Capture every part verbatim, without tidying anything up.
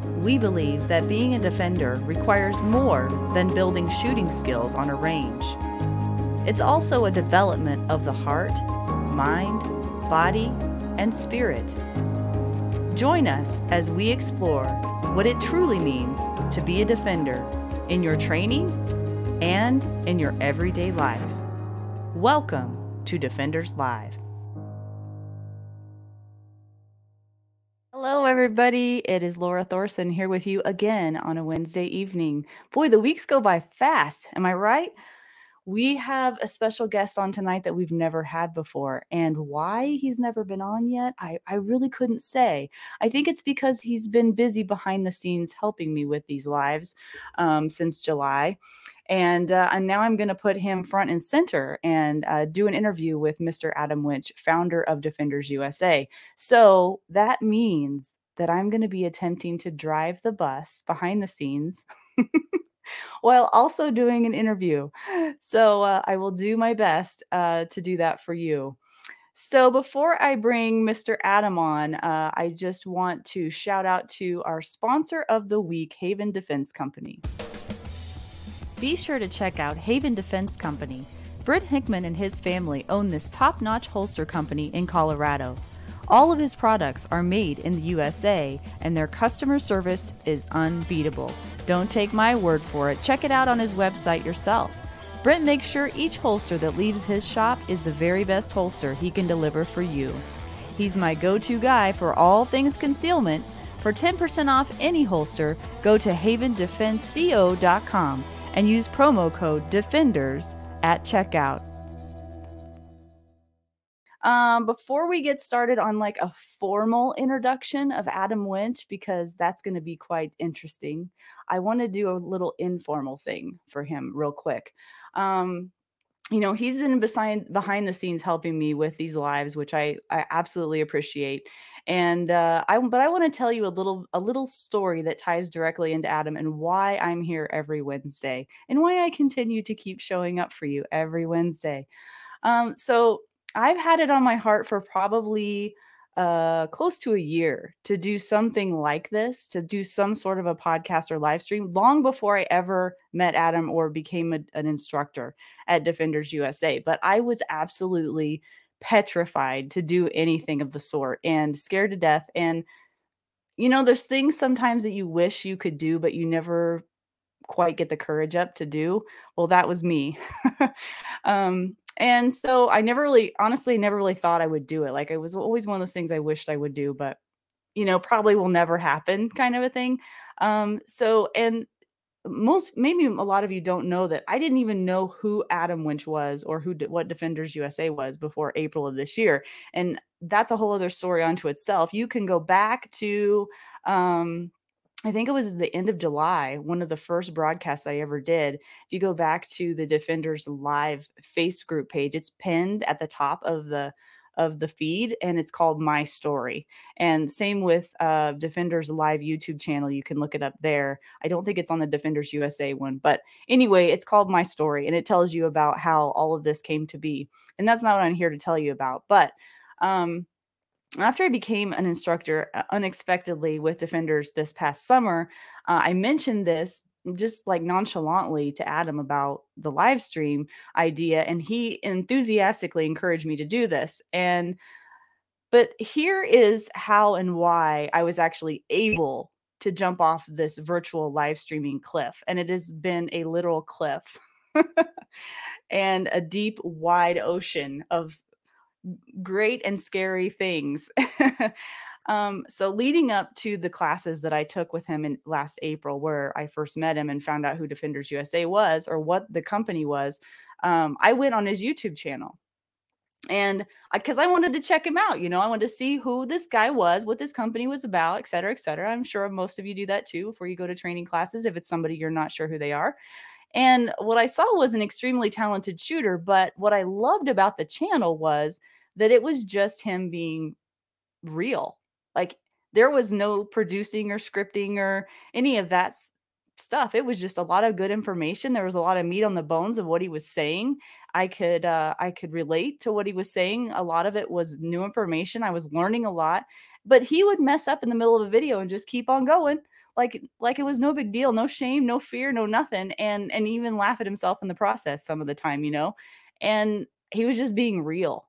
We believe that being a defender requires more than building shooting skills on a range. It's also a development of the heart, mind, body, and spirit. Join us as we explore what it truly means to be a defender in your training and in your everyday life. Welcome to Defenders Live. Hello, everybody. It is Laura Thorson here with you again on a Wednesday evening. Boy, the weeks go by fast. Am I right? We have a special guest on tonight that we've never had before. And why he's never been on yet, I, I really couldn't say. I think it's because he's been busy behind the scenes helping me with these lives um, since July. And, uh, and now I'm going to put him front and center and uh, do an interview with Mister Adam Winch, founder of Defenders U S A. So that means that I'm going to be attempting to drive the bus behind the scenes while also doing an interview. So uh, I will do my best uh, to do that for you. So before I bring Mister Adam on, uh, I just want to shout out to our sponsor of the week, Haven Defense Company. Be sure to check out Haven Defense Company. Britt Hickman and his family own this top-notch holster company in Colorado. All of his products are made in the U S A, and their customer service is unbeatable. Don't take my word for it. Check it out on his website yourself. Brent makes sure each holster that leaves his shop is the very best holster he can deliver for you. He's my go-to guy for all things concealment. For ten percent off any holster, go to haven defense co dot com and use promo code DEFENDERS at checkout. Um, before we get started on like a formal introduction of Adam Winch, because that's going to be quite interesting, I want to do a little informal thing for him real quick. Um, you know, he's been behind behind the scenes helping me with these lives, which I, I absolutely appreciate. And uh, I, but I want to tell you a little a little story that ties directly into Adam and why I'm here every Wednesday and why I continue to keep showing up for you every Wednesday. Um, so I've had it on my heart for probably uh, close to a year to do something like this, to do some sort of a podcast or live stream long before I ever met Adam or became a, an instructor at Defenders U S A. But I was absolutely petrified to do anything of the sort and scared to death. And, you know, there's things sometimes that you wish you could do, but you never quite get the courage up to do. Well, that was me. um, and so I never really, honestly, never really thought I would do it. Like it was always one of those things I wished I would do, but you know, probably will never happen kind of a thing. Um, so, and most, maybe a lot of you don't know that I didn't even know who Adam Winch was or who, what Defenders U S A was before April of this year. And that's a whole other story unto itself. You can go back to, um, I think it was the end of July, one of the first broadcasts I ever did. If you go back to the Defenders Live Facebook group page, it's pinned at the top of the of the feed, and it's called My Story. And same with uh, Defenders Live YouTube channel. You can look it up there. I don't think it's on the Defenders U S A one, but anyway, it's called My Story, and it tells you about how all of this came to be. And that's not what I'm here to tell you about, but um, after I became an instructor uh, unexpectedly with Defenders this past summer, uh, I mentioned this just like nonchalantly to Adam about the live stream idea, and he enthusiastically encouraged me to do this. And but here is how and why I was actually able to jump off this virtual live streaming cliff, and it has been a literal cliff and a deep, wide ocean of great and scary things. um, so leading up to the classes that I took with him in last April, where I first met him and found out who Defenders U S A was or what the company was, um, I went on his YouTube channel. And because I, I wanted to check him out, you know, I wanted to see who this guy was, what this company was about, et cetera, et cetera. I'm sure most of you do that too before you go to training classes if it's somebody you're not sure who they are. And what I saw was an extremely talented shooter, but what I loved about the channel was that it was just him being real. Like there was no producing or scripting or any of that s- stuff. It was just a lot of good information. There was a lot of meat on the bones of what he was saying. I could uh, I could relate to what he was saying. A lot of it was new information. I was learning a lot, but he would mess up in the middle of a video and just keep on going, like like it was no big deal, no shame, no fear, no nothing, and and even laugh at himself in the process some of the time, you know? And he was just being real.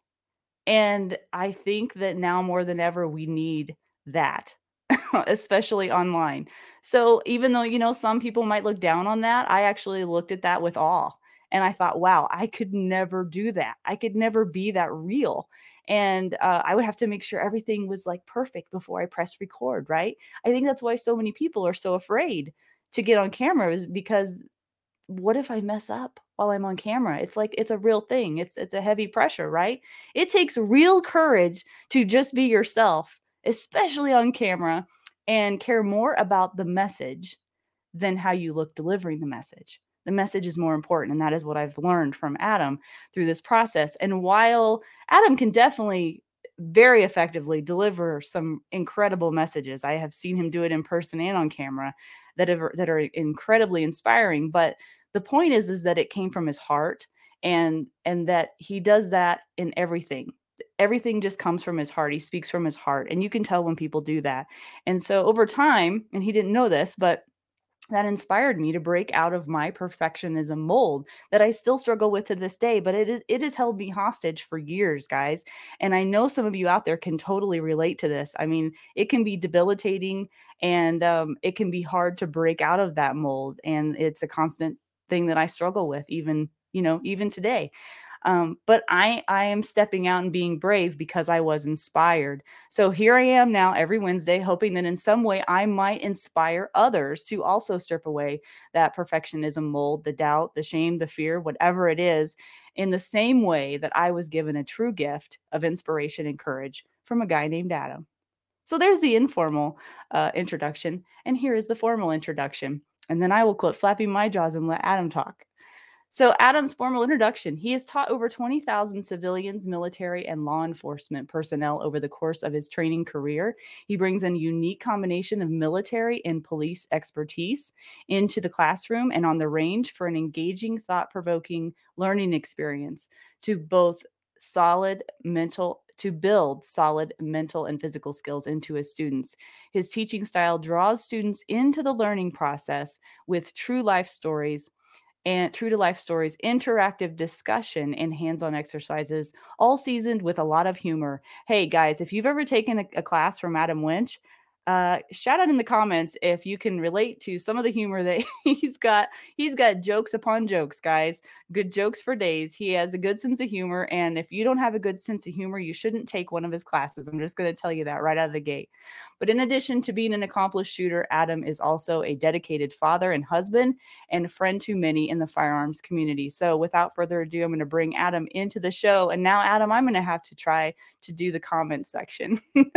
And I think that now more than ever, we need that, especially online. So even though, you know, some people might look down on that, I actually looked at that with awe. And I thought, wow, I could never do that. I could never be that real. And uh, I would have to make sure everything was like perfect before I pressed record, right? I think that's why so many people are so afraid to get on camera, is because what if I mess up while I'm on camera? It's like it's a real thing. It's it's a heavy pressure, right? It takes real courage to just be yourself, especially on camera, and care more about the message than how you look delivering the message. The message is more important, and that is what I've learned from Adam through this process. And while Adam can definitely very effectively deliver some incredible messages, I have seen him do it in person and on camera that are that are incredibly inspiring. But the point is, is that it came from his heart, and and that he does that in everything. Everything just comes from his heart. He speaks from his heart, and you can tell when people do that. And so over time, and he didn't know this, but that inspired me to break out of my perfectionism mold that I still struggle with to this day, but it is it has held me hostage for years, guys. And I know some of you out there can totally relate to this. I mean, it can be debilitating, and um, it can be hard to break out of that mold. And it's a constant thing that I struggle with, even, you know, even today. Um, but I I am stepping out and being brave because I was inspired. So here I am now every Wednesday, hoping that in some way I might inspire others to also strip away that perfectionism mold, the doubt, the shame, the fear, whatever it is, in the same way that I was given a true gift of inspiration and courage from a guy named Adam. So there's the informal uh, introduction, and here is the formal introduction. And then I will quit flapping my jaws and let Adam talk. So, Adam's formal introduction. He has taught over twenty thousand civilians, military, and law enforcement personnel over the course of his training career. He brings a unique combination of military and police expertise into the classroom and on the range for an engaging, thought provoking learning experience to both solid mental. To build solid mental and physical skills into his students. His teaching style draws students into the learning process with true life stories and true to life stories, interactive discussion, and hands on exercises, all seasoned with a lot of humor. Hey, guys, if you've ever taken a, a class from Adam Winch, uh, shout out in the comments if you can relate to some of the humor that he's got. He's got jokes upon jokes, guys. Good jokes for days. He has a good sense of humor. And if you don't have a good sense of humor, you shouldn't take one of his classes. I'm just going to tell you that right out of the gate. But in addition to being an accomplished shooter, Adam is also a dedicated father and husband and friend to many in the firearms community. So without further ado, I'm going to bring Adam into the show. And now, Adam, I'm going to have to try to do the comments section.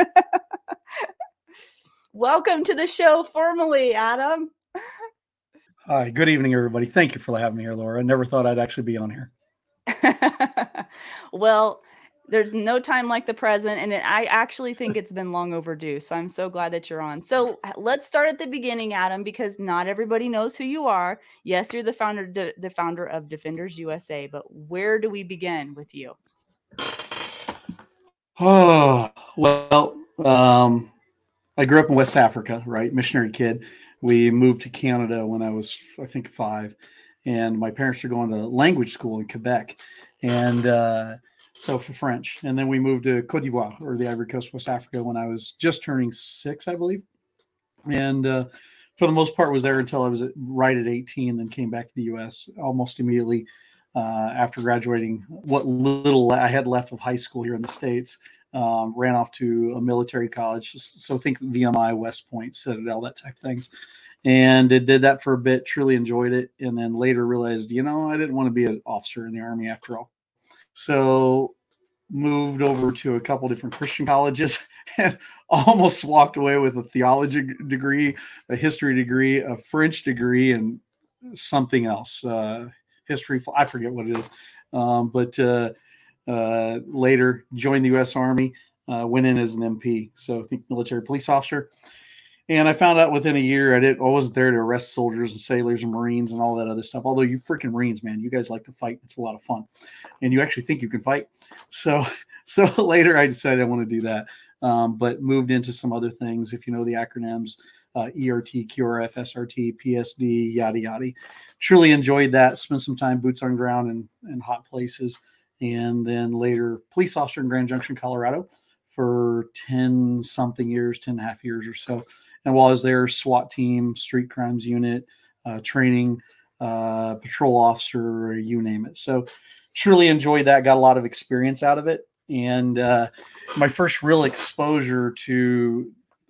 Welcome to the show formally, Adam. Hi, good evening, everybody. Thank you for having me here, Laura. I never thought I'd actually be on here. Well, there's no time like the present, and it, I actually think it's been long overdue. So I'm so glad that you're on. So let's start at the beginning, Adam, because not everybody knows who you are. Yes, you're the founder, the founder of Defenders U S A, but where do we begin with you? Oh, well, um, I grew up in West Africa, right? Missionary kid. We moved to Canada when I was, I think, five. And my parents were going to language school in Quebec. And uh, so for French. And then we moved to Cote d'Ivoire, or the Ivory Coast, West Africa, when I was just turning six, I believe. And uh, for the most part, was there until I was at, right at eighteen, then came back to the U S almost immediately uh, after graduating what little I had left of high school here in the States. Um, ran off to a military college. So think V M I, West Point, Citadel, that type of things. And it did that for a bit, truly enjoyed it. And then later realized, you know, I didn't want to be an officer in the Army after all. So moved over to a couple different Christian colleges and almost walked away with a theology degree, a history degree, a French degree, and something else. Uh, history, I forget what it is. Um, but uh, uh, later joined the U S Army, uh, went in as an M P, so I think military police officer. And I found out within a year I didn't I wasn't there to arrest soldiers and sailors and Marines and all that other stuff. Although you freaking Marines, man, you guys like to fight. It's a lot of fun. And you actually think you can fight. So so later I decided I want to do that. Um, but moved into some other things. If you know the acronyms, uh, E R T, Q R F, S R T, P S D, yada, yada. Truly enjoyed that. Spent some time boots on ground in, in hot places. And then later police officer in Grand Junction, Colorado for ten something years, ten and a half years or so. And while I was there, SWAT team, street crimes unit, uh, training, uh, patrol officer, you name it. So truly enjoyed that. Got a lot of experience out of it. And uh, my first real exposure to,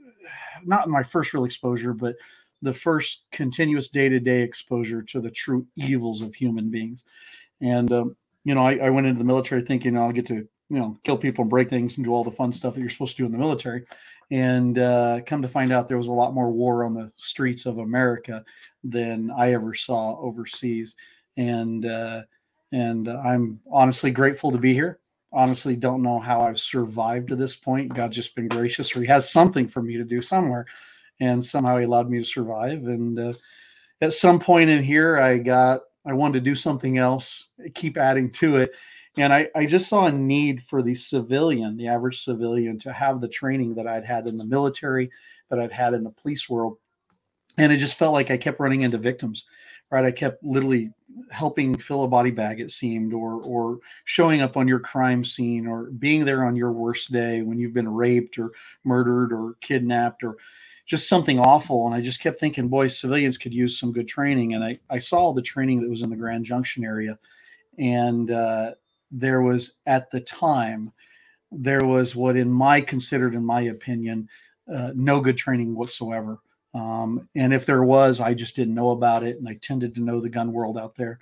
not my first real exposure, but the first continuous day-to-day exposure to the true evils of human beings. And, um, you know, I, I went into the military thinking I'll get to, you know, kill people and break things and do all the fun stuff that you're supposed to do in the military. And uh, come to find out there was a lot more war on the streets of America than I ever saw overseas. And, uh, and I'm honestly grateful to be here. Honestly, don't know how I've survived to this point. God's just been gracious, or he has something for me to do somewhere. And somehow he allowed me to survive. And uh, at some point in here, I got, I wanted to do something else, keep adding to it. And I, I just saw a need for the civilian, the average civilian, to have the training that I'd had in the military, that I'd had in the police world. And it just felt like I kept running into victims, right? I kept literally helping fill a body bag, it seemed, or or showing up on your crime scene, or being there on your worst day when you've been raped or murdered or kidnapped or just something awful. And I just kept thinking, boy, civilians could use some good training. And I, I saw the training that was in the Grand Junction area. And uh, there was, at the time, there was what in my considered, in my opinion, uh, no good training whatsoever. Um, and if there was, I just didn't know about it. And I tended to know the gun world out there.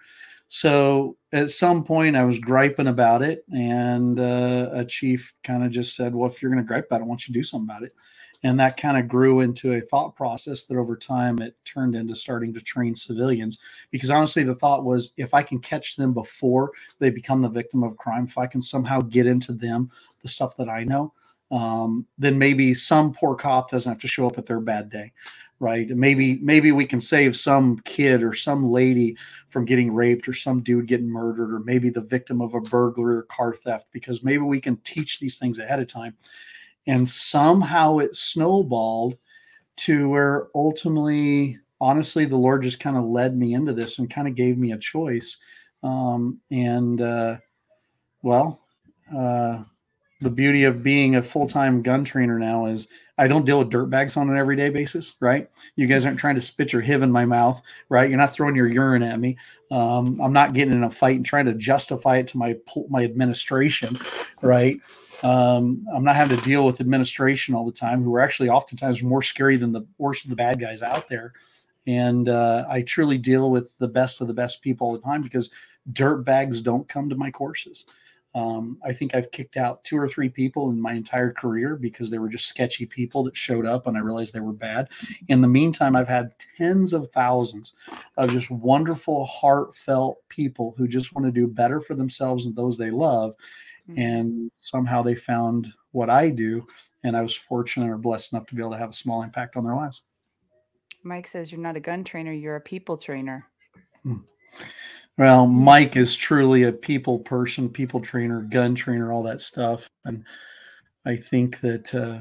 So at some point I was griping about it, and uh, a chief kind of just said, well, if you're going to gripe about it, why don't you do something about it? And that kind of grew into a thought process that over time it turned into starting to train civilians. Because honestly, the thought was, if I can catch them before they become the victim of crime, if I can somehow get into them the stuff that I know, um, then maybe some poor cop doesn't have to show up at their bad day, right? Maybe maybe we can save some kid or some lady from getting raped, or some dude getting murdered, or maybe the victim of a burglary or car theft, because maybe we can teach these things ahead of time. And somehow it snowballed to where ultimately, honestly, the Lord just kind of led me into this and kind of gave me a choice. Um, and, uh, well, uh, the beauty of being a full-time gun trainer now is I don't deal with dirtbags on an everyday basis, right? You guys aren't trying to spit your H I V in my mouth, right? You're not throwing your urine at me. Um, I'm not getting in a fight and trying to justify it to my my administration, right? Um, I'm not having to deal with administration all the time, who are actually oftentimes more scary than the worst of the bad guys out there. And uh, I truly deal with the best of the best people all the time, because dirtbags don't come to my courses. Um, I think I've kicked out two or three people in my entire career because they were just sketchy people that showed up and I realized they were bad. In the meantime, I've had tens of thousands of just wonderful, heartfelt people who just want to do better for themselves and those they love. Mm-hmm. And somehow they found what I do. And I was fortunate or blessed enough to be able to have a small impact on their lives. Mike says you're not a gun trainer, you're a people trainer. Hmm. Well, Mike is truly a people person, people trainer, gun trainer, all that stuff. And I think that uh,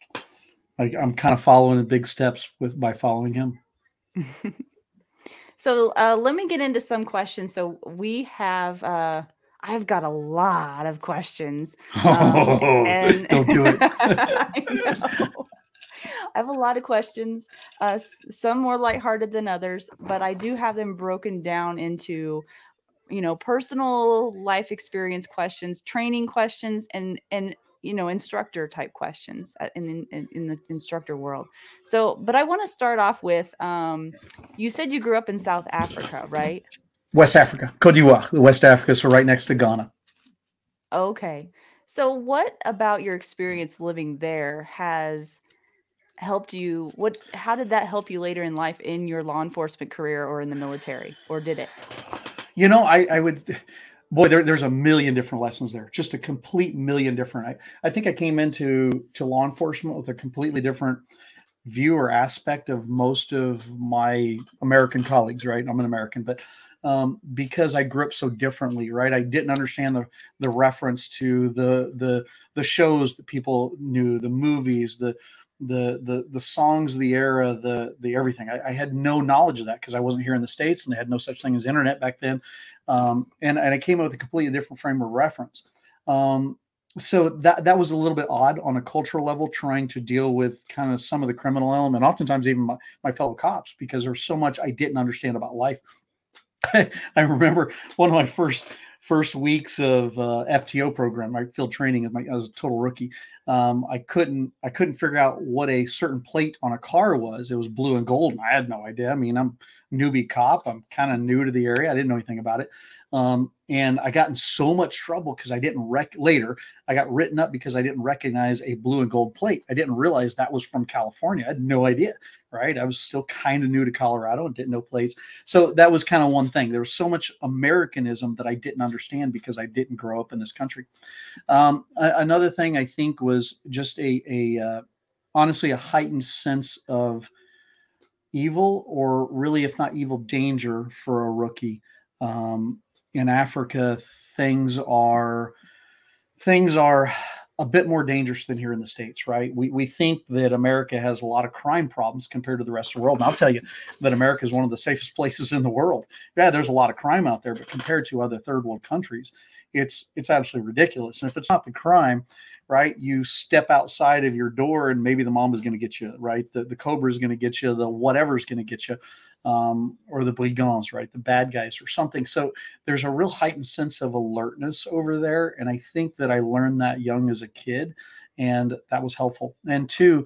I, I'm kind of following the big steps with by following him. So uh, let me get into some questions. So we have, uh, I've got a lot of questions. Um, oh, and don't do it. I know. I have a lot of questions, uh, some more lighthearted than others, but I do have them broken down into, you know, personal life experience questions, training questions, and, and, you know, instructor type questions in, in, in the instructor world. So, but I want to start off with, um, you said you grew up in South Africa, right? West Africa, Côte d'Ivoire, West Africa. So right next to Ghana. Okay. So what about your experience living there has helped you? What, how did that help you later in life in your law enforcement career or in the military, or did it? You know, I, I would, boy, there, there's a million different lessons there, just a complete million different. I, I think I came into to law enforcement with a completely different view or aspect of most of my American colleagues, right? I'm an American, but um, because I grew up so differently, right? I didn't understand the the reference to the the the shows that people knew, the movies, the the the the songs, the era, the the everything. I, I had no knowledge of that because I wasn't here in the States and they had no such thing as internet back then. Um, and and I came up with a completely different frame of reference. Um, so that that was a little bit odd on a cultural level, trying to deal with kind of some of the criminal element, oftentimes even my, my fellow cops, because there's so much I didn't understand about life. I remember one of my first first weeks of uh, F T O program, my field training as, my, as a total rookie. Um, I couldn't I couldn't figure out what a certain plate on a car was. It was blue and gold, and I had no idea. I mean, I'm a newbie cop. I'm kind of new to the area. I didn't know anything about it. Um, and I got in so much trouble because I didn't rec later. I got written up because I didn't recognize a blue and gold plate. I didn't realize that was from California. I had no idea. Right. I was still kind of new to Colorado and didn't know plates. So that was kind of one thing. There was so much Americanism that I didn't understand because I didn't grow up in this country. Um, a- another thing I think was just a, a uh, honestly, a heightened sense of evil, or really, if not evil, danger for a rookie. Um, in Africa, things are things are a bit more dangerous than here in the States, right? We we think that America has a lot of crime problems compared to the rest of the world. And I'll tell you that America is one of the safest places in the world. Yeah, there's a lot of crime out there, but compared to other third world countries, it's it's absolutely ridiculous. And if it's not the crime, right, you step outside of your door and maybe the mom is going to get you, right? The, the cobra is going to get you, the whatever is going to get you, um, or the brigands, right? The bad guys or something. So there's a real heightened sense of alertness over there. And I think that I learned that young as a kid, and that was helpful. And two,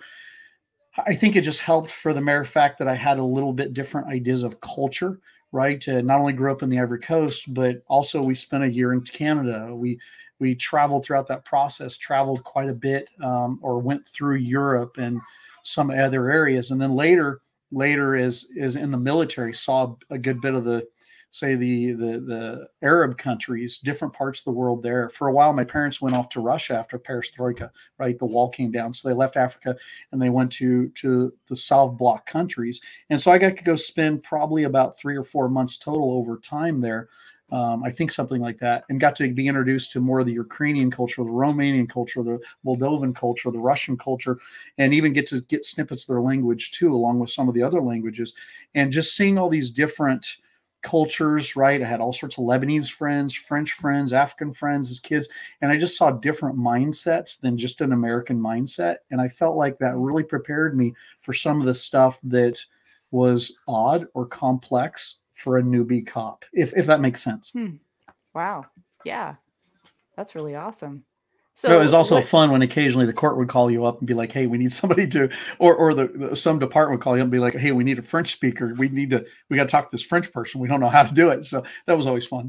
I think it just helped for the mere fact that I had a little bit different ideas of culture, right? Uh, not only grew up in the Ivory Coast, but also we spent a year in Canada. We we traveled throughout that process, traveled quite a bit, um, or went through Europe and some other areas, and then later later is is in the military, saw a good bit of the say the the the Arab countries, different parts of the world there. For a while, my parents went off to Russia after Perestroika, right? The wall came down. So they left Africa and they went to to the South Bloc countries. And so I got to go spend probably about three or four months total over time there. Um, I think something like that, and got to be introduced to more of the Ukrainian culture, the Romanian culture, the Moldovan culture, the Russian culture, and even get to get snippets of their language too, along with some of the other languages. And just seeing all these different cultures, right? I had all sorts of Lebanese friends, French friends, African friends as kids, and I just saw different mindsets than just an American mindset. And I felt like that really prepared me for some of the stuff that was odd or complex for a newbie cop, if if that makes sense. Hmm. Wow. Yeah, that's really awesome. So it was So also what? fun when occasionally the court would call you up and be like, "Hey, we need somebody to," or or the, the some department would call you up and be like, "Hey, we need a French speaker. We need to. We got to talk to this French person. We don't know how to do it." So that was always fun.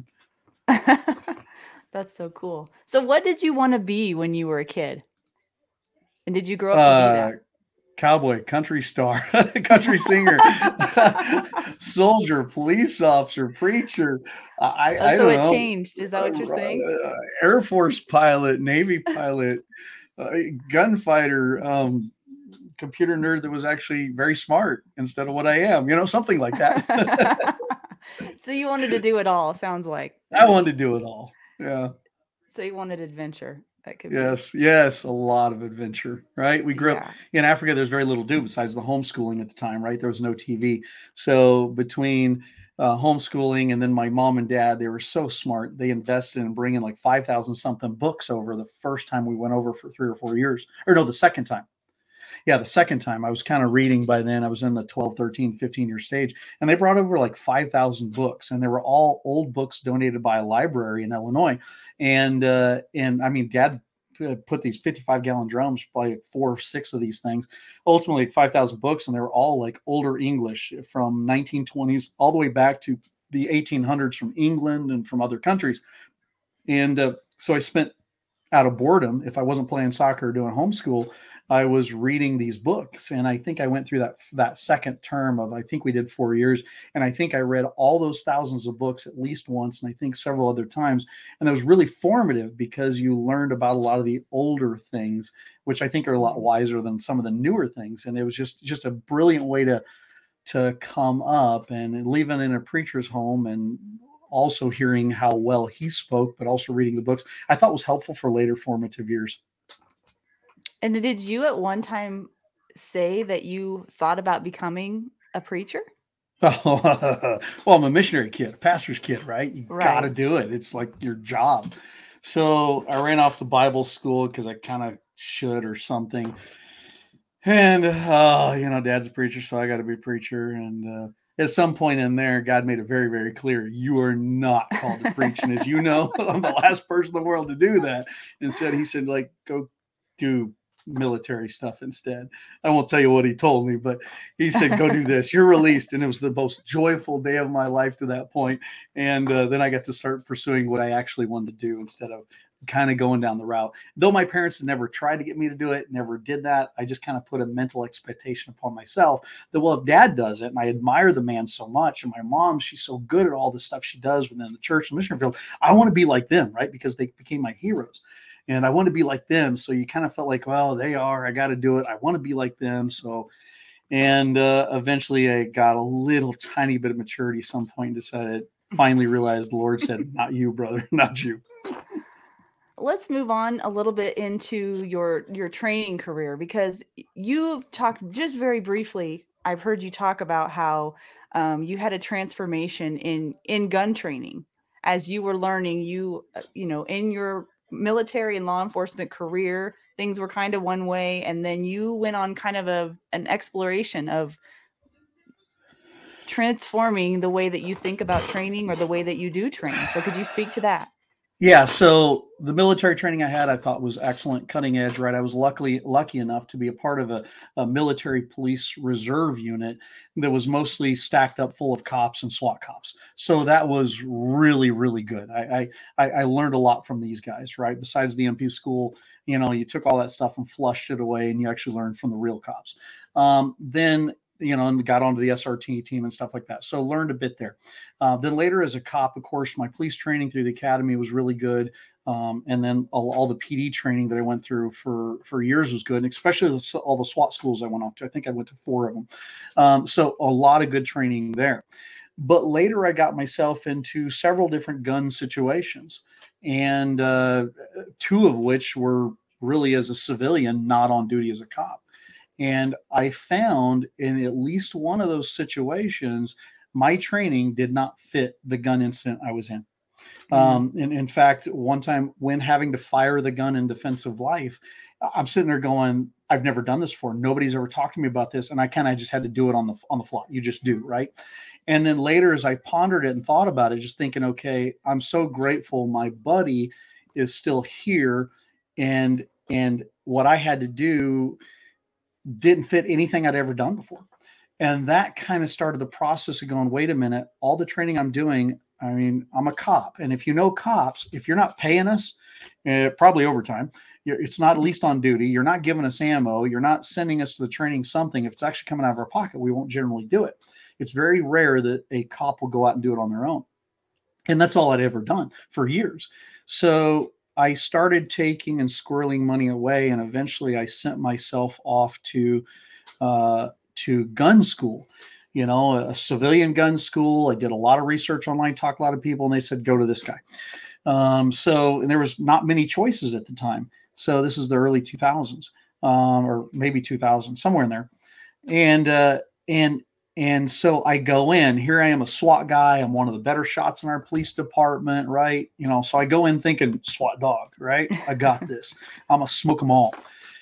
That's so cool. So what did you want to be when you were a kid? And did you grow up to be Uh, that? Cowboy, country star, country singer, soldier, police officer, preacher. I Oh, I so don't it know. changed. Is that what you're saying? Uh, Air Force pilot, Navy pilot, uh, gunfighter, um, computer nerd that was actually very smart instead of what I am, you know, something like that. So you wanted to do it all, sounds like. I wanted to do it all. Yeah. So you wanted adventure. That could be. Yes. Yes. A lot of adventure, right? We grew up Yeah. in Africa. There's very little to do besides the homeschooling at the time, right? There was no T V. So between uh, homeschooling and then my mom and dad, they were so smart. They invested in bringing like five thousand something books over the first time we went over for three or four years. Or no, the second time. Yeah, the second time I was kind of reading by then. I was in the twelve, thirteen, fifteen year stage. And they brought over like five thousand books. And they were all old books donated by a library in Illinois. And, uh, and I mean, dad put these fifty-five gallon drums, probably like four or six of these things, ultimately like five thousand books. And they were all like older English from nineteen twenties all the way back to the eighteen hundreds from England and from other countries. And uh, so I spent out of boredom, if I wasn't playing soccer or doing homeschool, I was reading these books. And I think I went through that that second term of, I think we did four years. And I think I read all those thousands of books at least once, and I think several other times. And that was really formative because you learned about a lot of the older things, which I think are a lot wiser than some of the newer things. And it was just just a brilliant way to to come up, and living in a preacher's home and also hearing how well he spoke, but also reading the books, I thought was helpful for later formative years. And did you at one time say that you thought about becoming a preacher? Oh, well, I'm a missionary kid, a pastor's kid, right? You got to Right. do it. It's like your job. So I ran off to Bible school because I kind of should or something. And, uh, you know, dad's a preacher, so I got to be a preacher. And uh, at some point in there, God made it very, very clear you are not called to preach. And as you know, I'm the last person in the world to do that. And said, he said, like, go do military stuff instead. I won't tell you what he told me, but he said, go do this. You're released. And it was the most joyful day of my life to that point. And uh, then I got to start pursuing what I actually wanted to do instead of kind of going down the route. Though my parents had never tried to get me to do it, never did that. I just kind of put a mental expectation upon myself that, well, if dad does it, and I admire the man so much, and my mom, she's so good at all the stuff she does within the church and mission field, I want to be like them, right? Because they became my heroes. And I want to be like them. So you kind of felt like, well, they are, I got to do it. I want to be like them. So, and uh, eventually I got a little tiny bit of maturity at some point and decided, finally realized the Lord said, not you, brother, not you. Let's move on a little bit into your your training career, because you've talked just very briefly. I've heard you talk about how um, you had a transformation in in gun training as you were learning. You uh, you know, in your military and law enforcement career, things were kind of one way, and then you went on kind of a an exploration of transforming the way that you think about training or the way that you do train. So could you speak to that? Yeah, so the military training I had, I thought was excellent, cutting edge, right? I was luckily lucky enough to be a part of a, a military police reserve unit that was mostly stacked up full of cops and SWAT cops. So that was really, really good. I I, I learned a lot from these guys, right? Besides the M P school, you know, you took all that stuff and flushed it away, and you actually learned from the real cops. Um, then you know, and got onto the S R T team and stuff like that. So learned a bit there. Uh, then later as a cop, of course, my police training through the academy was really good. Um, and then all, all the P D training that I went through for, for years was good, and especially the, all the SWAT schools I went off to. I think I went to four of them. Um, so a lot of good training there. But later I got myself into several different gun situations, and uh, two of which were really as a civilian, not on duty as a cop. And I found in at least one of those situations, my training did not fit the gun incident I was in. Mm. Um, and in fact, one time when having to fire the gun in defense of life, I'm sitting there going, I've never done this before. Nobody's ever talked to me about this. And I kind of just had to do it on the, on the fly. You just do, right? And then later, as I pondered it and thought about it, just thinking, okay, I'm so grateful my buddy is still here. And, and what I had to do didn't fit anything I'd ever done before. And that kind of started the process of going, wait a minute, all the training I'm doing, I mean, I'm a cop. And if you know cops, if you're not paying us, uh, probably overtime, you're, it's not at least on duty. You're not giving us ammo. You're not sending us to the training something. If it's actually coming out of our pocket, we won't generally do it. It's very rare that a cop will go out and do it on their own. And that's all I'd ever done for years. So I started taking and squirreling money away, and eventually I sent myself off to uh, to gun school, you know, a civilian gun school. I did a lot of research online, talked to a lot of people, and they said, go to this guy. Um, so, and there was not many choices at the time. So this is the early two thousands, um, or maybe two thousand, somewhere in there. And, uh, and, and so I go in, here I am, a SWAT guy. I'm one of the better shots in our police department, right? You know, so I go in thinking SWAT dog, right? I got this. I'm going to smoke them all.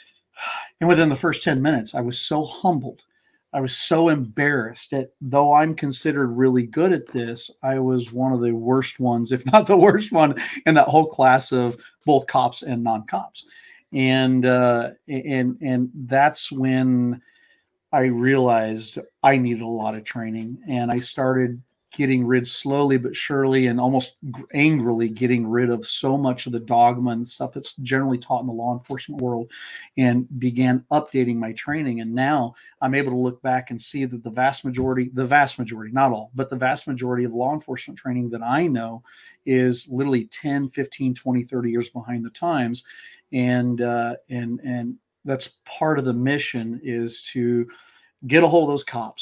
And within the first ten minutes, I was so humbled. I was so embarrassed that though I'm considered really good at this, I was one of the worst ones, if not the worst one, in that whole class of both cops and non-cops. And uh, and and that's when I realized I needed a lot of training, and I started getting rid slowly but surely and almost angrily getting rid of so much of the dogma and stuff that's generally taught in the law enforcement world, and began updating my training. And now I'm able to look back and see that the vast majority, the vast majority, not all, but the vast majority of law enforcement training that I know is literally ten, fifteen, twenty, thirty years behind the times. And, uh, and, and, that's part of the mission, is to get a hold of those cops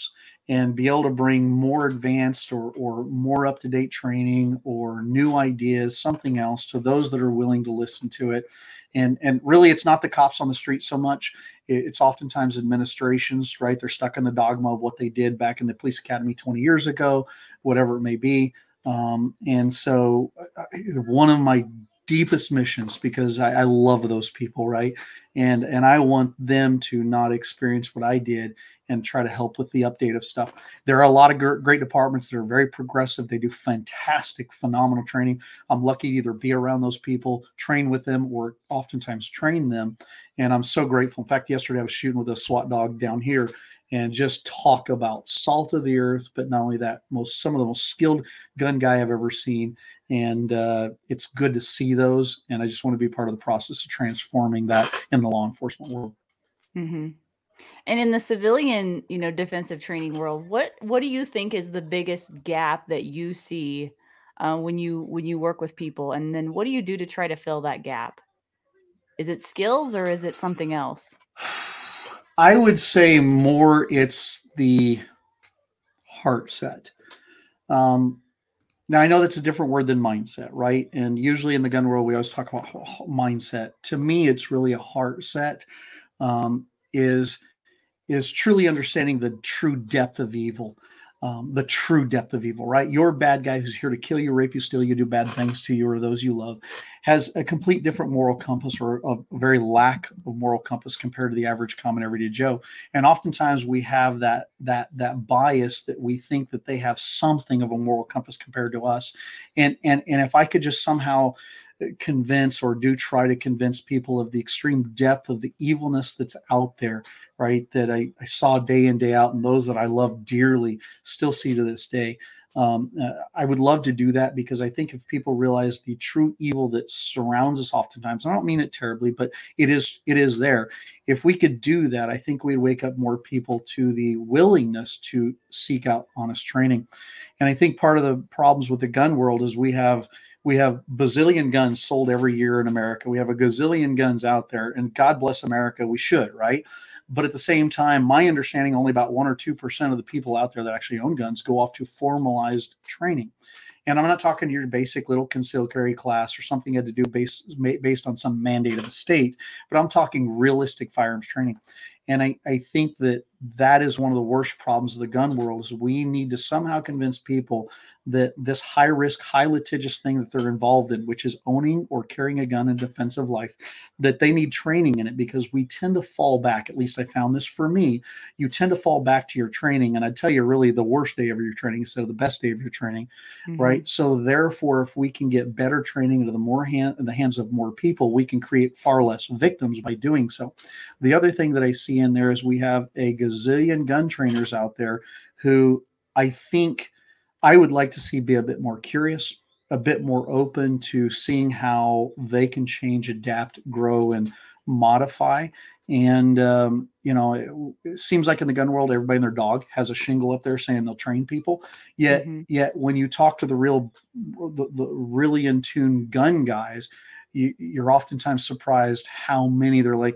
and be able to bring more advanced or, or more up to date training or new ideas, something else to those that are willing to listen to it. And, and really, it's not the cops on the street so much. It's oftentimes administrations, right? They're stuck in the dogma of what they did back in the police academy twenty years ago, whatever it may be. Um, and so, uh, one of my deepest missions, because I, I love those people, right? And and I want them to not experience what I did, and try to help with the update of stuff. There are a lot of gr- great departments that are very progressive. They do fantastic, phenomenal training. I'm lucky to either be around those people, train with them, or oftentimes train them. And I'm so grateful. In fact, yesterday I was shooting with a SWAT dog down here, and just talk about salt of the earth, but not only that, most some of the most skilled gun guy I've ever seen. And uh, it's good to see those. And I just want to be part of the process of transforming that in the law enforcement world. Mm-hmm. And in the civilian, you know, defensive training world, what what do you think is the biggest gap that you see uh, when you when you work with people? And then what do you do to try to fill that gap? Is it skills or is it something else? I would say more it's the heart set. Um, now, I know that's a different word than mindset, right? And usually in the gun world, we always talk about mindset. To me, it's really a heart set. Um, is is truly understanding the true depth of evil, um, the true depth of evil, right? Your bad guy who's here to kill you, rape you, steal you, do bad things to you or those you love, has a complete different moral compass, or a very lack of moral compass compared to the average common everyday Joe. And oftentimes we have that that that bias that we think that they have something of a moral compass compared to us. And and and if I could just somehow convince, or do try to convince people of the extreme depth of the evilness that's out there, right? That I, I saw day in, day out, and those that I love dearly still see to this day. Um, uh, I would love to do that, because I think if people realize the true evil that surrounds us oftentimes, I don't mean it terribly, but it is it is there. If we could do that, I think we'd wake up more people to the willingness to seek out honest training. And I think part of the problems with the gun world is we have we have bazillion guns sold every year in America. We have a gazillion guns out there, and God bless America, we should, right? But at the same time, my understanding, only about one or two percent of the people out there that actually own guns go off to formalized training. And I'm not talking your basic little concealed carry class or something you had to do based based on some mandate of the state, but I'm talking realistic firearms training. And I, I think that that is one of the worst problems of the gun world, is we need to somehow convince people that this high risk, high litigious thing that they're involved in, which is owning or carrying a gun in defense of life, that they need training in it, because we tend to fall back. At least I found this for me. You tend to fall back to your training. And I tell you, really, the worst day of your training instead of the best day of your training, mm-hmm. right? So therefore, if we can get better training into the more hand, in the hands of more people, we can create far less victims by doing so. The other thing that I see in there is we have a gazillion gun trainers out there who I think I would like to see be a bit more curious, a bit more open to seeing how they can change, adapt, grow, and modify. And, um, you know, it, it seems like in the gun world, everybody and their dog has a shingle up there saying they'll train people. Yet, mm-hmm. yet when you talk to the real, the, the really in tune gun guys, you, you're oftentimes surprised how many they're like,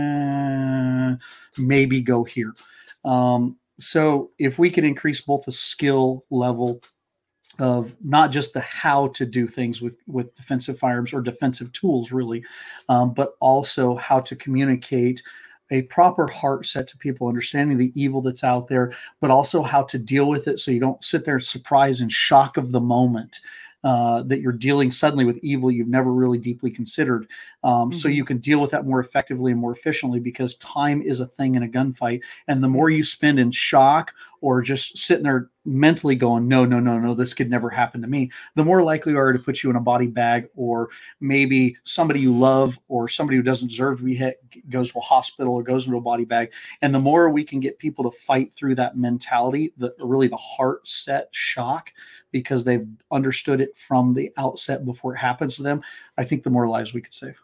yeah, maybe go here. Um, so if we can increase both the skill level of not just the how to do things with, with defensive firearms or defensive tools, really, um, but also how to communicate a proper heart set to people, understanding the evil that's out there, but also how to deal with it so you don't sit there surprised and shock of the moment. Uh, that you're dealing suddenly with evil you've never really deeply considered. Um, mm-hmm. So you can deal with that more effectively and more efficiently, because time is a thing in a gunfight. And the more you spend in shock or just sitting there mentally going, no, no, no, no, this could never happen to me, the more likely you are to put you in a body bag, or maybe somebody you love or somebody who doesn't deserve to be hit goes to a hospital or goes into a body bag. And the more we can get people to fight through that mentality, the really the heart set shock, because they've understood it from the outset before it happens to them, I think the more lives we could save.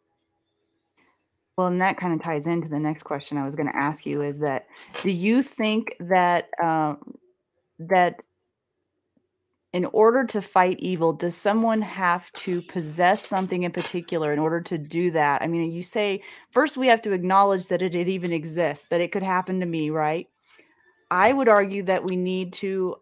Well, and that kind of ties into the next question I was going to ask you, is that, do you think that uh, that in order to fight evil, does someone have to possess something in particular in order to do that? I mean, you say first we have to acknowledge that it, it even exists, that it could happen to me, right? I would argue that we need to,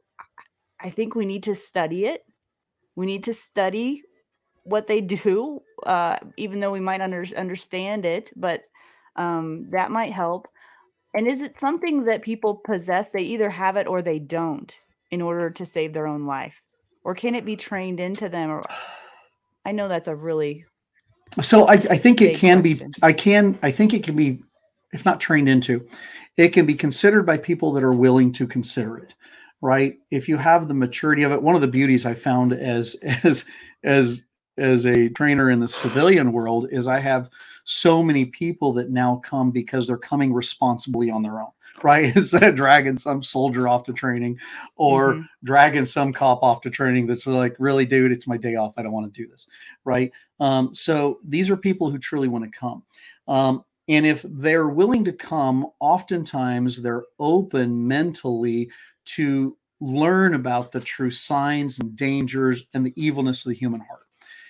I think we need to study it. We need to study what they do, uh, even though we might under, understand it, but um, that might help. And is it something that people possess? They either have it or they don't in order to save their own life? Or can it be trained into them? Or I know that's a really So I, I think it big can be, question. I can, I think it can be, if not trained into, it can be considered by people that are willing to consider it, right? If you have the maturity of it, one of the beauties I found as, as, as, as a trainer in the civilian world is I have so many people that now come because they're coming responsibly on their own, right? Instead of dragging some soldier off to training or Mm-hmm. dragging some cop off to training that's like, really, dude, it's my day off. I don't want to do this, right? Um, so these are people who truly want to come. Um, and if they're willing to come, oftentimes they're open mentally to learn about the true signs and dangers and the evilness of the human heart.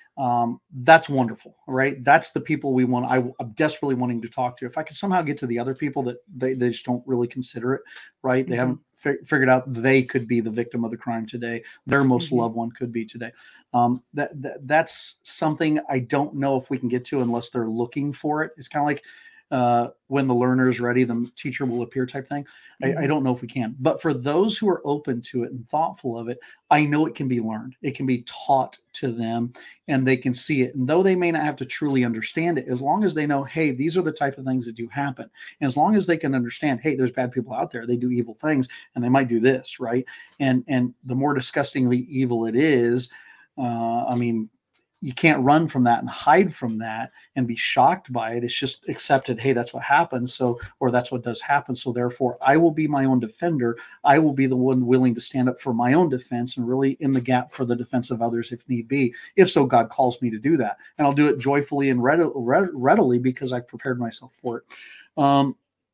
Um, that's wonderful, right? That's the people we want. I, I'm desperately wanting to talk to. If I could somehow get to the other people that they, they just don't really consider it, right? They Mm-hmm. haven't fi- figured out they could be the victim of the crime today. Their most Mm-hmm. loved one could be today. Um, that, that that's something I don't know if we can get to unless they're looking for it. It's kind of like uh, when the learner is ready, the teacher will appear type thing. Mm-hmm. I, I don't know if we can, but for those who are open to it and thoughtful of it, I know it can be learned. It can be taught to them and they can see it. And though they may not have to truly understand it, as long as they know, hey, these are the type of things that do happen. And as long as they can understand, hey, there's bad people out there, they do evil things and they might do this, right? And and the more disgustingly evil it is, uh, I mean, you can't run from that and hide from that and be shocked by it. It's just accepted, hey, that's what happens. So, or that's what does happen. So therefore I will be my own defender. I will be the one willing to stand up for my own defense and really in the gap for the defense of others if need be. If so, God calls me to do that. And I'll do it joyfully and readily because I've prepared myself for it. Um,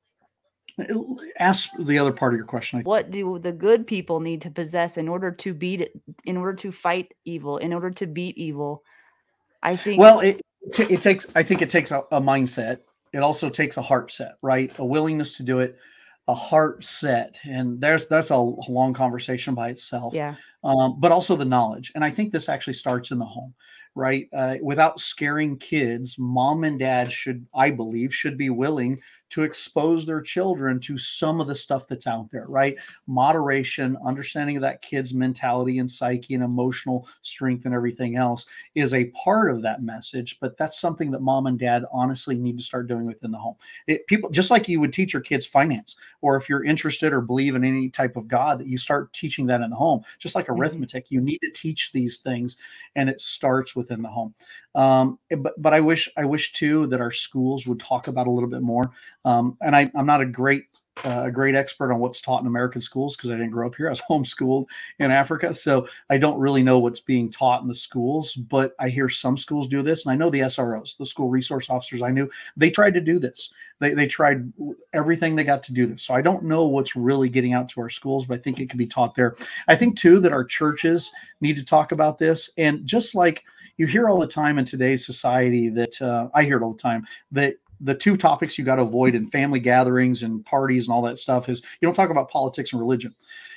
ask the other part of your question. What do the good people need to possess in order to beat it, in order to fight evil, in order to beat evil? I think. Well, it it takes. I think it takes a, a mindset. It also takes a heart set, right? A willingness to do it, a heart set, and there's that's a long conversation by itself. Yeah. Um, but also the knowledge, and I think this actually starts in the home, right? Uh, without scaring kids, mom and dad should, I believe, should be willing to expose their children to some of the stuff that's out there, right? Moderation, understanding of that kid's mentality and psyche and emotional strength and everything else is a part of that message, but that's something that mom and dad honestly need to start doing within the home. It, people, just like you would teach your kids finance, or if you're interested or believe in any type of God, that you start teaching that in the home, just like arithmetic. Mm-hmm. You need to teach these things, and it starts within the home. Um, but but I wish I wish too that our schools would talk about a little bit more. Um, and I, I'm not a great uh, a great expert on what's taught in American schools because I didn't grow up here. I was homeschooled in Africa, so I don't really know what's being taught in the schools. But I hear some schools do this, and I know the S R Os, the school resource officers I knew, they tried to do this. They they tried everything they got to do this. So I don't know what's really getting out to our schools, but I think it can be taught there. I think too that our churches need to talk about this, and just like you hear all the time in today's society that uh, I hear it all the time that the two topics you got to avoid in family gatherings and parties and all that stuff is you don't talk about politics and religion.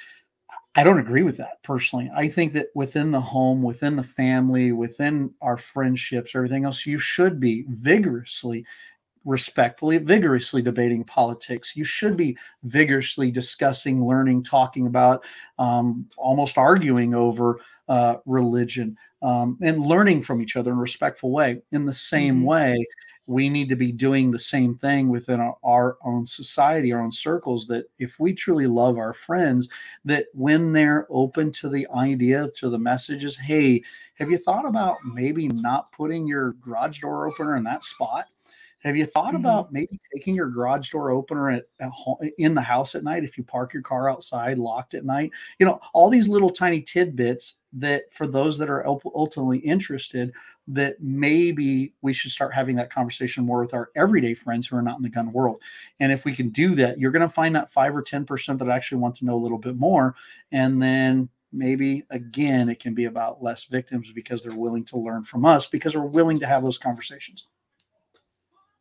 I don't agree with that personally. I think that within the home, within the family, within our friendships, everything else, you should be vigorously, respectfully, vigorously debating politics. You should be vigorously discussing, learning, talking about, um, almost arguing over uh, religion, um, and learning from each other in a respectful way. In the same mm-hmm. way, we need to be doing the same thing within our, our own society, our own circles, that if we truly love our friends, that when they're open to the idea, to the messages, hey, have you thought about maybe not putting your garage door opener in that spot? Have you thought mm-hmm. about maybe taking your garage door opener at, at home, in the house at night if you park your car outside locked at night? You know, all these little tiny tidbits that for those that are ultimately interested, that maybe we should start having that conversation more with our everyday friends who are not in the gun world. And if we can do that, you're going to find that five or ten percent that actually want to know a little bit more. And then maybe, again, it can be about less victims because they're willing to learn from us because we're willing to have those conversations.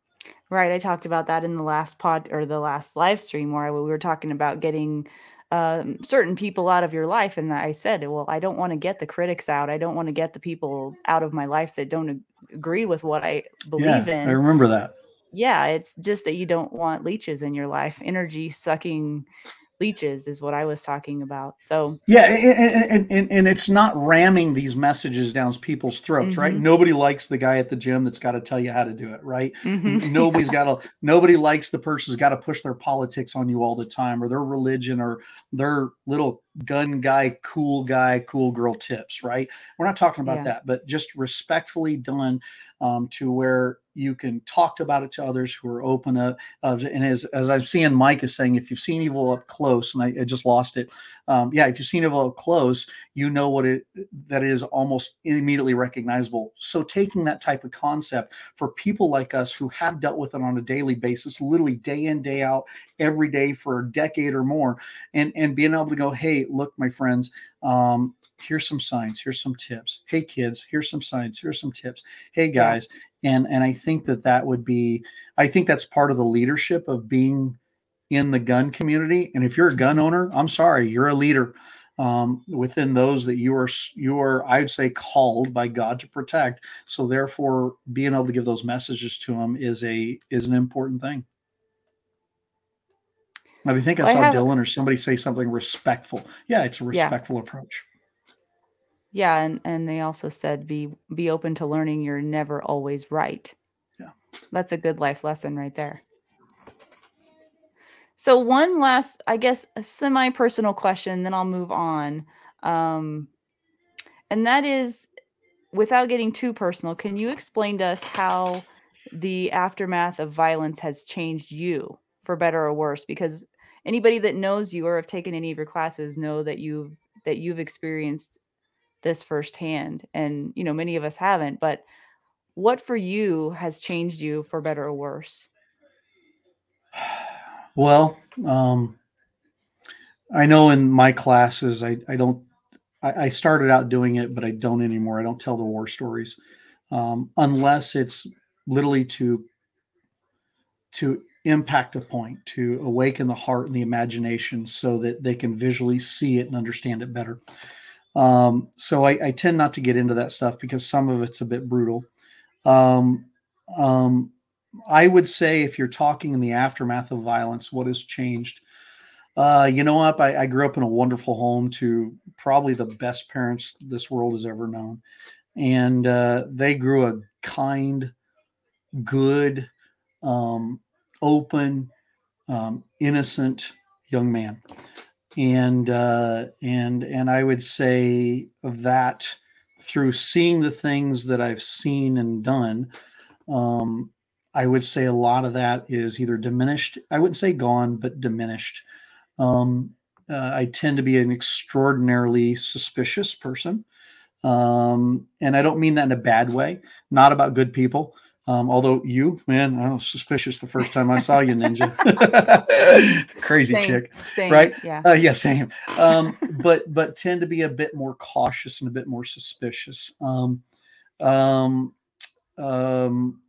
Right. I talked about that in the last pod or the last live stream where we were talking about getting um, certain people out of your life. And I said, well, I don't want to get the critics out. I don't want to get the people out of my life that don't ag- agree with what I believe Yeah, I in. remember that. Yeah. It's just that you don't want leeches in your life. Energy sucking leeches is what I was talking about. So, Yeah, and, and, and, and it's not ramming these messages down people's throats, right? mm-hmm, Nobody likes the guy at the gym that's got to tell you how to do it, right? mm-hmm, Nobody's got to. Nobody likes the person who's got to push their politics on you all the time, or their religion, or their little gun guy, cool guy, cool girl tips, right? We're not talking about yeah, that, but just respectfully done um, to where you can talk about it to others who are open up. Uh, and as as I'm seeing, Mike is saying, if you've seen evil up close, and I, I just lost it. Um, yeah, if you've seen it up close, you know what it that it is almost immediately recognizable. So taking that type of concept for people like us who have dealt with it on a daily basis, literally day in, day out, every day for a decade or more, and and being able to go, hey, look, my friends, um, here's some signs, here's some tips. Hey, kids, here's some signs, here's some tips. Hey, yeah. guys, and and I think that that would be, I think that's part of the leadership of being in the gun community. And if you're a gun Mm-hmm. owner, I'm sorry, you're a leader um, within those that you are, you are, I'd say, called by God to protect. So therefore, being able to give those messages to them is a is an important thing. Now, I think I Well, I saw have, Dylan or somebody say something respectful. Yeah, it's a yeah. respectful approach. Yeah, and and they also said be be open to learning you're never always right. Yeah. That's a good life lesson right there. So one last, I guess, a semi-personal question, then I'll move on. Um, and that is, without getting too personal, can you explain to us how the aftermath of violence has changed you for better or worse? Because anybody that knows you or have taken any of your classes know that you've that you've experienced this firsthand, and you know many of us haven't. But what for you has changed you for better or worse? Well, um, I know in my classes, I, I don't, I, I started out doing it, but I don't anymore. I don't tell the war stories um, unless it's literally to to impact a point, to awaken the heart and the imagination so that they can visually see it and understand it better. Um, so I, I tend not to get into that stuff because some of it's a bit brutal. Um, um, I would say if you're talking in the aftermath of violence, what has changed? Uh, you know what? I, I grew up in a wonderful home to probably the best parents this world has ever known. And uh, they grew a kind, good, um, open, um, innocent young man, and uh, and and I would say that through seeing the things that I've seen and done, um, I would say a lot of that is either diminished. I wouldn't say gone, but diminished. Um, uh, I tend to be an extraordinarily suspicious person. Um, and I don't mean that in a bad way, not about good people. Um, although you, man, I was suspicious the first time I saw you, Ninja. Crazy Same, chick, same, right? yeah. Uh, yeah, same. Um, but but tend to be a bit more cautious and a bit more suspicious. Um, um, um,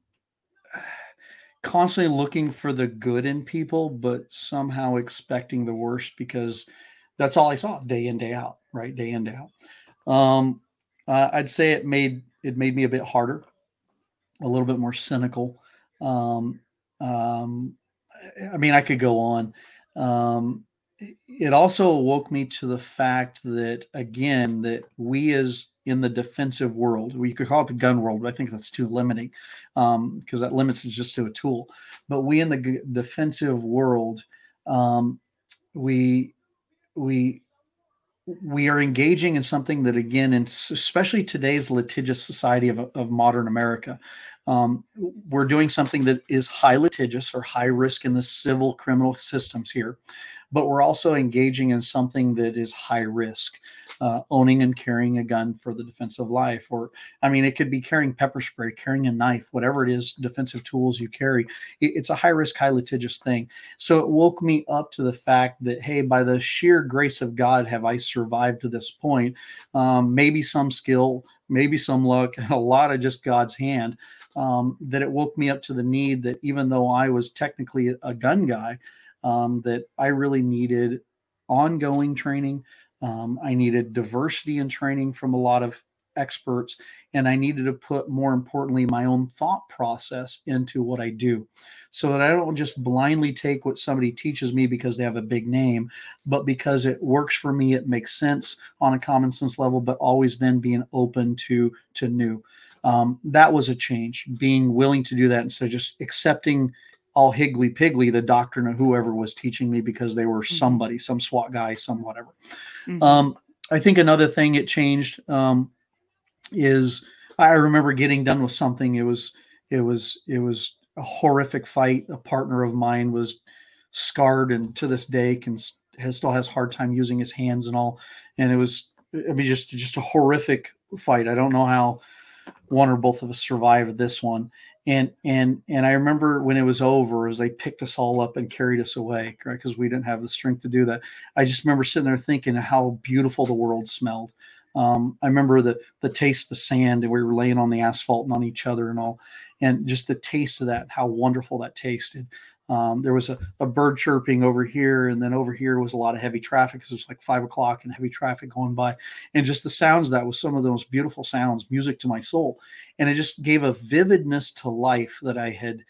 Constantly looking for the good in people, but somehow expecting the worst because that's all I saw day in, day out, right? Day in, day out. Um, uh, I'd say it made it made me a bit harder, a little bit more cynical. Um, um, I mean, I could go on. Um, it also awoke me to the fact that, again, that we as in the defensive world, we could call it the gun world, but I think that's too limiting because um, that limits it just to a tool. But we in the g- defensive world, um, we we we are engaging in something that, again, and especially today's litigious society of, of modern America, um, we're doing something that is high litigious or high risk in the civil criminal systems here, but we're also engaging in something that is high risk, uh, owning and carrying a gun for the defense of life. Or, I mean, it could be carrying pepper spray, carrying a knife, whatever it is, defensive tools you carry. It, it's a high risk, high litigious thing. So it woke me up to the fact that, hey, by the sheer grace of God, have I survived to this point? Um, maybe some skill, maybe some luck, and a lot of just God's hand. Um, that it woke me up to the need that even though I was technically a gun guy, um, that I really needed ongoing training. Um, I needed diversity in training from a lot of experts, and I needed to put, more importantly, my own thought process into what I do, so that I don't just blindly take what somebody teaches me because they have a big name, but because it works for me, it makes sense on a common sense level, but always then being open to to new. Um, that was a change, being willing to do that instead of just accepting all higgly piggly the doctrine of whoever was teaching me because they were Mm-hmm. somebody, some SWAT guy, some whatever. Mm-hmm. Um, I think another thing it changed um, is I remember getting done with something. It was it was it was a horrific fight. A partner of mine was scarred and to this day can has still has a hard time using his hands and all. And it was I mean just just a horrific fight. I don't know how one or both of us survived this one. And and and I remember when it was over, as they picked us all up and carried us away, right? Because we didn't have the strength to do that. I just remember sitting there thinking how beautiful the world smelled. Um, I remember the the taste of the sand, and we were laying on the asphalt and on each other and all, and just the taste of that, how wonderful that tasted. Um, there was a, a bird chirping over here, and then over here was a lot of heavy traffic because it was like five o'clock and heavy traffic going by, and just the sounds that was some of the most beautiful sounds, music to my soul, and it just gave a vividness to life that I had.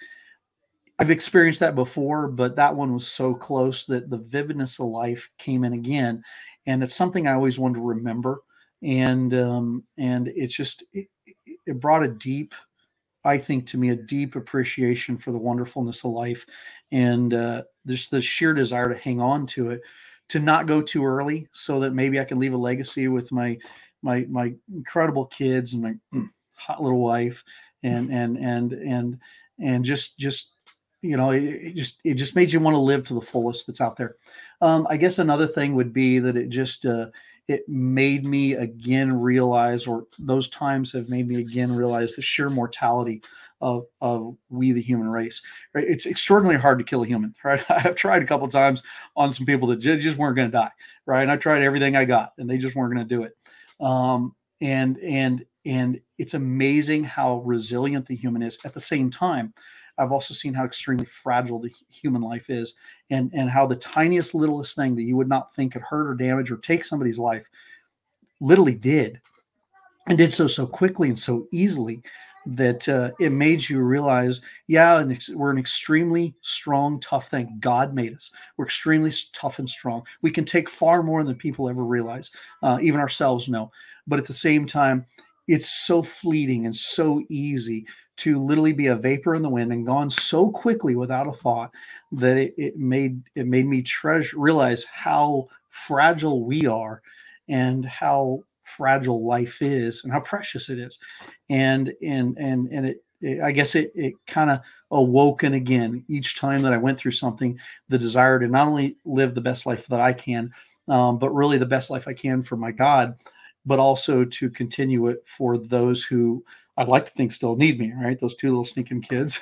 I've experienced that before, but that one was so close that the vividness of life came in again, and it's something I always wanted to remember, and um, and it's just it, it brought a deep, I think, to me, a deep appreciation for the wonderfulness of life, and uh, just the sheer desire to hang on to it, to not go too early, so that maybe I can leave a legacy with my my my incredible kids and my hot little wife, and and and and and just just you know it, it just it just made you want to live to the fullest that's out there. Um, I guess another thing would be that it just uh, it made me again realize, or those times have made me again realize the sheer mortality of, of we, the human race. Right? It's extraordinarily hard to kill a human. Right? I've tried a couple of times on some people that just weren't going to die. Right? And I tried everything I got, and they just weren't going to do it. Um, and and and it's amazing how resilient the human is. At the same time, I've also seen how extremely fragile the human life is, and and how the tiniest, littlest thing that you would not think could hurt or damage or take somebody's life literally did, and did so so quickly and so easily that uh, it made you realize, yeah, and we're an extremely strong, tough thing. God made us. We're extremely tough and strong. We can take far more than people ever realize, uh, even ourselves know. But at the same time, it's so fleeting and so easy to literally be a vapor in the wind and gone so quickly without a thought that it, it made it made me treasure realize how fragile we are, and how fragile life is, and how precious it is. And and and and it, it I guess it it kind of awoken again each time that I went through something, the desire to not only live the best life that I can, um, but really the best life I can for my God, but also to continue it for those who I'd like to think still need me, right? Those two little sneaking kids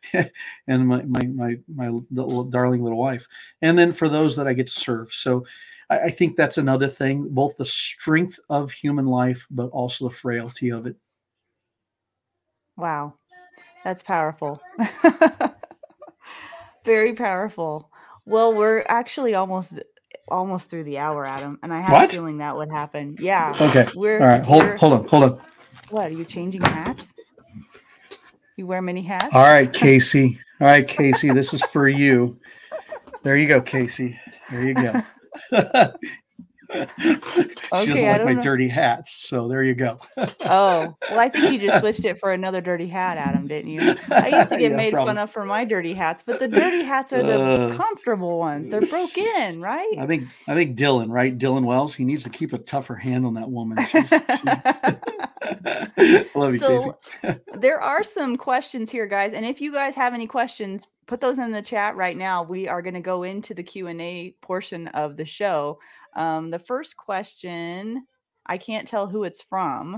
and my, my, my, my little, darling little wife. And then for those that I get to serve. So I, I think that's another thing, both the strength of human life, but also the frailty of it. Wow. That's powerful. Very powerful. Well, we're actually almost almost through the hour, Adam, and I had What? a feeling that would happen. Yeah. Okay. We're All right. Hold, we're hold on. Hold on. What, are you changing hats? You wear many hats? All right, Casey. All right, Casey, this is for you. There you go, Casey. There you go. She Okay, doesn't I like don't my know. dirty hats, so there you go. Oh, well, I think you just switched it for another dirty hat, Adam, didn't you? I used to get Yeah, made probably. fun of for my dirty hats, but the dirty hats are the Uh, comfortable ones. They're broke in, right? I think I think Dylan, right? Dylan Wells, he needs to keep a tougher hand on that woman. She's, she's... Love you, So Casey. there are some questions here, guys, and if you guys have any questions, put those in the chat right now. We are going to go into the Q and A portion of the show. Um, the first question, I can't tell who it's from.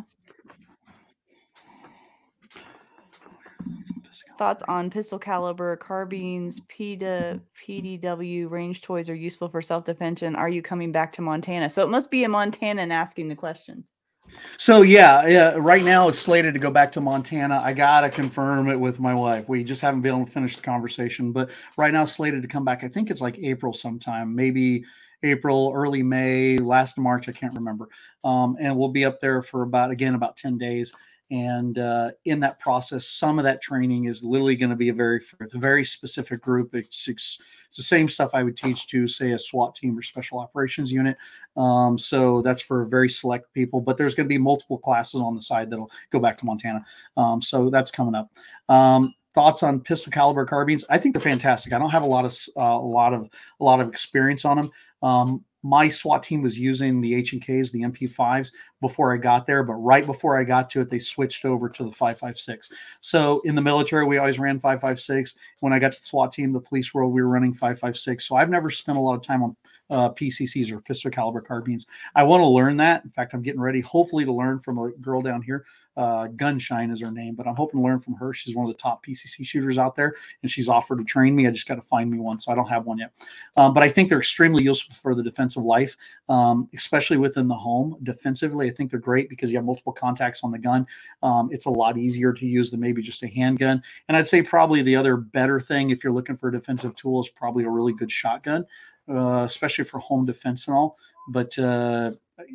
Thoughts on pistol caliber, carbines, P D W range toys are useful for self-defense. Are you coming back to Montana? So it must be a Montanan asking the questions. So yeah, yeah. Right now it's slated to go back to Montana. I gotta confirm it with my wife. We just haven't been able to finish the conversation, but right now it's slated to come back. I think it's like April sometime, maybe April, early May, last March. I can't remember. Um, and we'll be up there for about again about ten days. And uh, in that process, some of that training is literally going to be a very a very specific group. It's, it's, it's the same stuff I would teach to, say, a SWAT team or special operations unit. Um, so that's for very select people, but there's going to be multiple classes on the side that'll go back to Montana. Um, so that's coming up. Um, thoughts on pistol caliber carbines? I think they're fantastic. I don't have a lot of uh, a lot of a lot of experience on them. Um, my SWAT team was using the H and Ks, the M P fives, before I got there, but right before I got to it, they switched over to the five five six. So in the military, we always ran five five six. When I got to the SWAT team, the police world, we were running five five six. So I've never spent a lot of time on uh, P C Cs or pistol caliber carbines. I want to learn that. In fact, I'm getting ready, hopefully, to learn from a girl down here. Uh, Gunshine is her name, but I'm hoping to learn from her. She's one of the top P C C shooters out there, and she's offered to train me. I just got to find me one, so I don't have one yet. Um, but I think they're extremely useful for the defensive life, um, especially within the home. Defensively, I think they're great because you have multiple contacts on the gun. Um, it's a lot easier to use than maybe just a handgun. And I'd say probably the other better thing, if you're looking for a defensive tool, is probably a really good shotgun, uh, especially for home defense and all. But uh,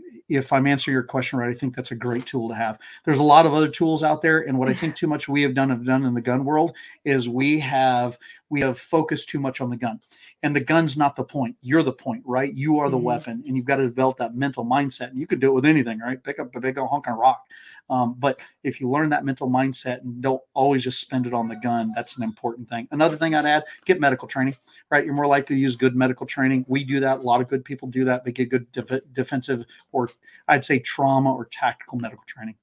if I'm answering your question right, I think that's a great tool to have. There's a lot of other tools out there, and what I think too much we have done have done in the gun world is we have we have focused too much on the gun, and the gun's not the point. You're the point, right? You are the mm-hmm. weapon, and you've got to develop that mental mindset. And you could do it with anything, right? Pick up a big old hunk of rock. Um, but if you learn that mental mindset and don't always just spend it on the gun, that's an important thing. Another thing I'd add: get medical training. Right, you're more likely to use good medical training. We do that. A lot of good people do that. They get good def- defensive, or I'd say trauma or tactical medical training.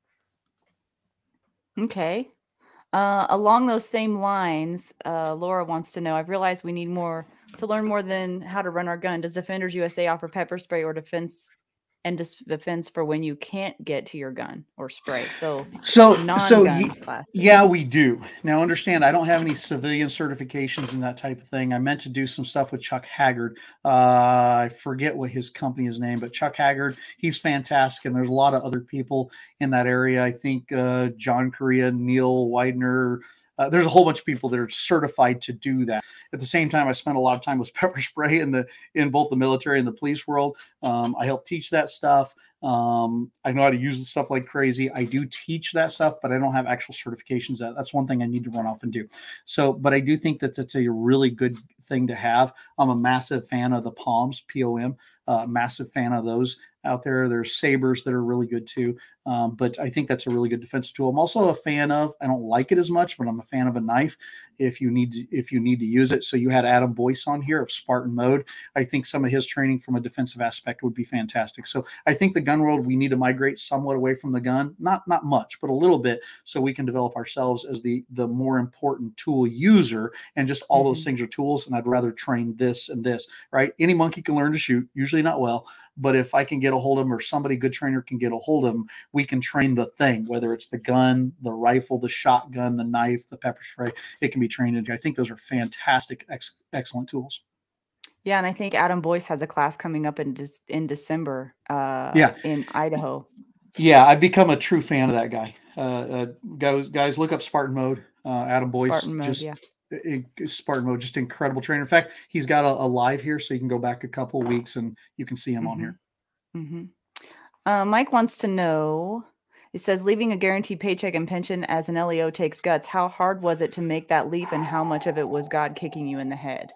Okay. Uh, along those same lines, uh, Laura wants to know, I've realized we need more to learn more than how to run our gun. Does Defenders U S A offer pepper spray or defense and dis- defense for when you can't get to your gun or spray? So, so, non-gun so y- classes. Yeah, we do. Now, understand, I don't have any civilian certifications and that type of thing. I meant to do some stuff with Chuck Haggard. Uh, I forget what his company is named, but Chuck Haggard, he's fantastic. And there's a lot of other people in that area. I think uh, John Correa, Neil Widener, Uh, there's a whole bunch of people that are certified to do that. At the same time, I spent a lot of time with pepper spray in the in both the military and the police world. Um, I help teach that stuff. Um, I know how to use the stuff like crazy. I do teach that stuff, but I don't have actual certifications. That that's one thing I need to run off and do. So, but I do think that that's a really good thing to have. I'm a massive fan of the Palms, P O M, uh, massive fan of those out there. There's sabers that are really good too. Um, but I think that's a really good defensive tool. I'm also a fan of, I don't like it as much, but I'm a fan of a knife if you need to, if you need to use it. So you had Adam Boyce on here of Spartan Mode. I think some of his training from a defensive aspect would be fantastic. So I think the gun world, we need to migrate somewhat away from the gun, not not much, but a little bit, so we can develop ourselves as the the more important tool user. And just all mm-hmm. those things are tools. And I'd rather train this and this, right? Any monkey can learn to shoot, usually not well. But if I can get a hold of them, or somebody good trainer can get a hold of them, we can train the thing, whether it's the gun, the rifle, the shotgun, the knife, the pepper spray. It can be trained into. I think those are fantastic, ex- excellent tools. Yeah, and I think Adam Boyce has a class coming up in De- in December. Uh, yeah, in Idaho. Yeah, I've become a true fan of that guy. Uh, uh, guys, guys, look up Spartan Mode. Uh, Adam Boyce, Spartan Mode, just yeah. It, Spartan Mode, just incredible trainer. In fact, he's got a, a live here, so you can go back a couple of weeks and you can see him mm-hmm. on here. Mm-hmm. Uh, Mike wants to know. It says, leaving a guaranteed paycheck and pension as an L E O takes guts. How hard was it to make that leap, and how much of it was God kicking you in the head?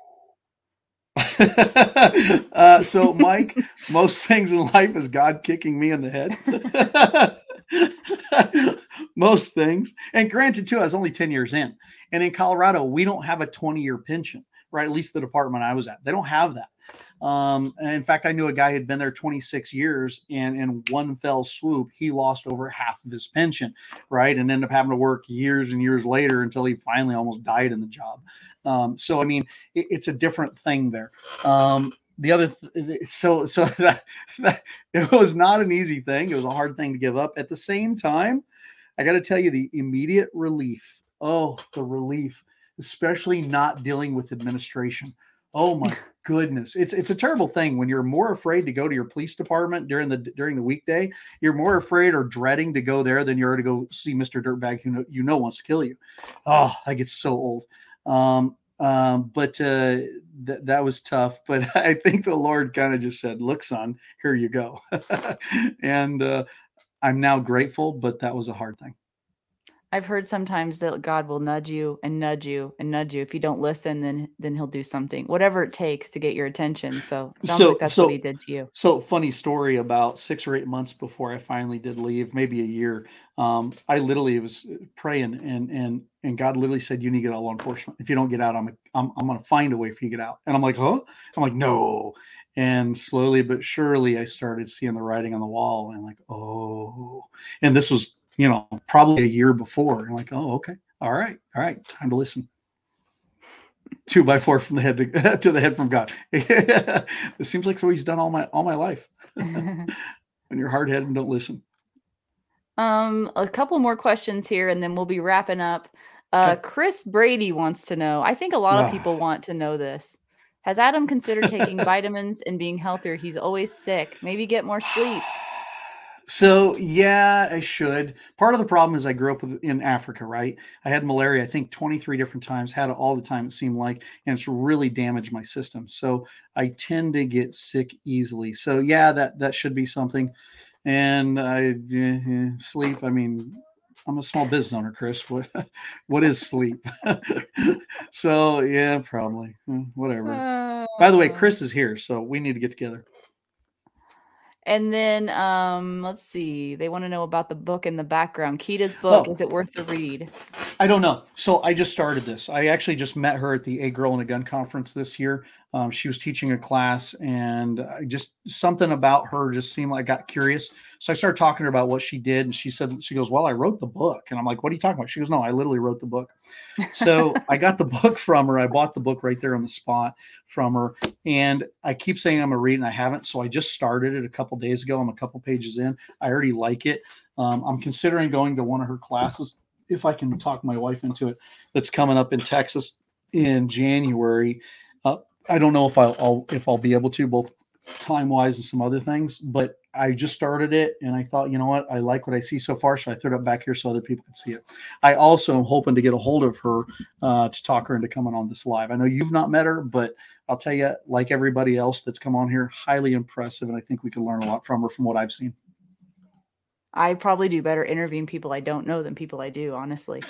uh, so, Mike, most things in life is God kicking me in the head. Most things. And granted, too, I was only ten years in. And in Colorado, we don't have a twenty-year pension, right? At least the department I was at. They don't have that. Um, and in fact, I knew a guy who had been there twenty-six years, and in one fell swoop, he lost over half of his pension, right? And ended up having to work years and years later until he finally almost died in the job. Um, so, I mean, it, it's a different thing there. Um, the other, th- so, so that, that it was not an easy thing. It was a hard thing to give up. At the same time, I got to tell you, the immediate relief. Oh, the relief, especially not dealing with administration. Oh my goodness. It's it's a terrible thing when you're more afraid to go to your police department during the during the weekday. You're more afraid or dreading to go there than you are to go see Mister Dirtbag who know, you know wants to kill you. Oh, I get so old. Um, um, but uh, th- that was tough. But I think the Lord kind of just said, "Look, son, here you go." and uh, I'm now grateful, but that was a hard thing. I've heard sometimes that God will nudge you and nudge you and nudge you. If you don't listen, then then he'll do something, whatever it takes to get your attention. So it sounds like So that's what he so did to you. so funny story about six or eight months before I finally did leave, maybe a year. Um, I literally was praying and and and God literally said, "You need to get out of law enforcement. If you don't get out, I'm I'm I'm gonna find a way for you to get out." And I'm like, "Huh?" I'm like, "No." And slowly but surely, I started seeing the writing on the wall, and I'm like, "Oh." And this was, you know, probably a year before. I'm like, "Oh, okay, all right, all right, time to listen." Two by four from the head to, to the head from God. It seems like so he's done all my all my life. When you're hard headed and don't listen. Um, a couple more questions here, and then we'll be wrapping up. Uh, Okay. Chris Brady wants to know. I think a lot of people Ah. want to know this. Has Adam considered taking vitamins and being healthier? He's always sick. Maybe get more sleep. So yeah, I should. Part of the problem is I grew up with, in Africa, right? I had malaria, I think twenty-three different times, had it all the time, it seemed like, and it's really damaged my system. So I tend to get sick easily. So yeah, that that should be something. And I eh, sleep. I mean, I'm a small business owner, Chris. What what is sleep? So yeah, probably. Hmm, Whatever. By the way, Uh, Chris is here, so we need to get together. and then um, let's see. They want to know about the book in the background. Kita's book. Oh, Is it worth the read? I don't know. So I just started this. I actually just met her at the A Girl and a Gun conference this year. Um, she was teaching a class, and I just something about her just seemed like I got curious. So I started talking to her about what she did, and she said, she goes, "Well, I wrote the book," and I'm like, "What are you talking about?" She goes, "No, I literally wrote the book." So I got the book from her. I bought the book right there on the spot from her, and I keep saying I'm gonna read, and I haven't. So I just started it a couple days ago. I'm a couple pages in. I already like it. Um, I'm considering going to one of her classes if I can talk my wife into it. That's coming up in Texas in January. Uh, I don't know if I'll, I'll if I'll be able to, both time wise and some other things, but I just started it and I thought, you know what, I like what I see so far, so I threw it up back here so other people could see it. I also am hoping to get a hold of her uh, to talk her into coming on this live. I know you've not met her, but I'll tell you, like everybody else that's come on here, highly impressive, and I think we can learn a lot from her from what I've seen. I probably do better interviewing people I don't know than people I do, honestly.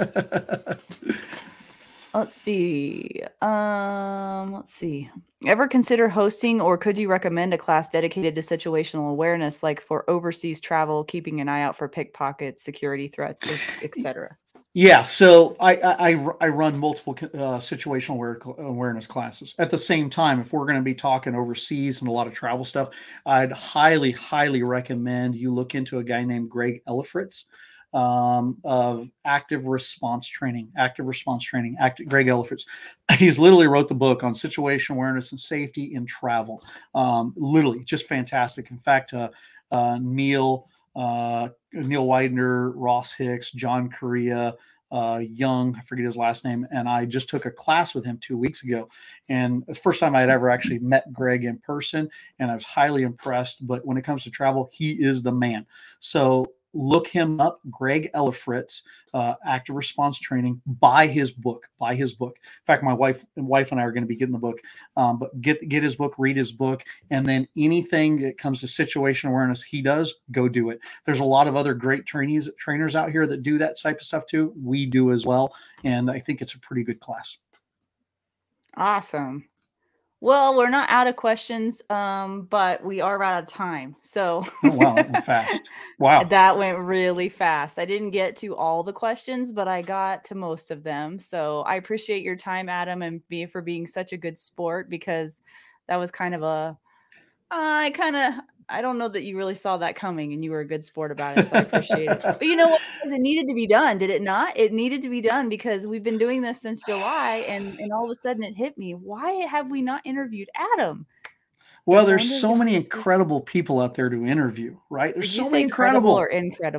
Let's see. Um, let's see. Ever consider hosting, or could you recommend a class dedicated to situational awareness, like for overseas travel, keeping an eye out for pickpockets, security threats, et cetera? Yeah, so I I, I I run multiple uh, situational aware, awareness classes at the same time. If we're going to be talking overseas and a lot of travel stuff, I'd highly highly recommend you look into a guy named Greg Ellifritz um, of active response training. Active response training. Active, Greg Ellifritz. He's literally wrote the book on situational awareness and safety in travel. Um, literally, just fantastic. In fact, uh, uh, Neil. Uh, Neil Widener, Ross Hicks, John Correa, uh, Young, I forget his last name, and I just took a class with him two weeks ago. And it's the first time I'd ever actually met Greg in person, and I was highly impressed. But when it comes to travel, he is the man. So look him up, Greg Ellifritz, uh, Active Response Training. Buy his book. Buy his book. In fact, my wife and wife and I are going to be getting the book. Um, but get get his book, read his book, and then anything that comes to situational awareness he does, go do it. There's a lot of other great trainees trainers out here that do that type of stuff too. We do as well, and I think it's a pretty good class. Awesome. Well, we're not out of questions, um, but we are out of time. So Oh wow, that went fast. Wow. that went really fast. I didn't get to all the questions, but I got to most of them. So I appreciate your time, Adam, and me for being such a good sport, because that was kind of a I kind of I don't know that you really saw that coming, and you were a good sport about it. So I appreciate it. But you know what? Guys, it needed to be done, did it not? It needed to be done because we've been doing this since July, and and all of a sudden it hit me. Why have we not interviewed Adam? Well, And so there's I'm just so gonna many do. incredible people out there to interview, right? There's Did you so many say credible or incredible. incredible?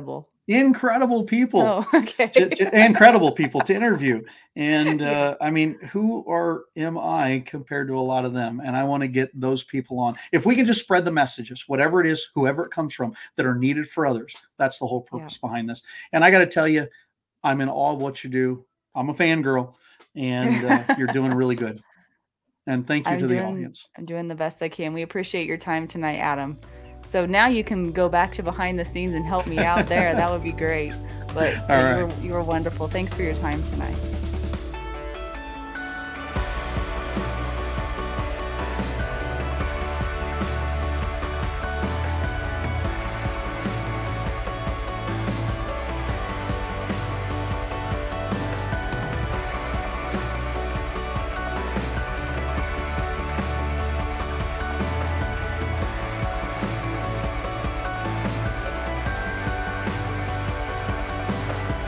incredible people. Oh, okay. To, to, incredible people to interview. And Yeah. uh, I mean, who are am I compared to a lot of them? And I want to get those people on. If we can just spread the messages, whatever it is, whoever it comes from, that are needed for others, that's the whole purpose Yeah. behind this. And I got to tell you, I'm in awe of what you do. I'm a fangirl, and uh, you're doing really good. And thank you I'm to the doing, audience. I'm doing the best I can. We appreciate your time tonight, Adam. So now you can go back to behind the scenes and help me out there. That would be great. But All you, right. were, you were wonderful. Thanks for your time tonight.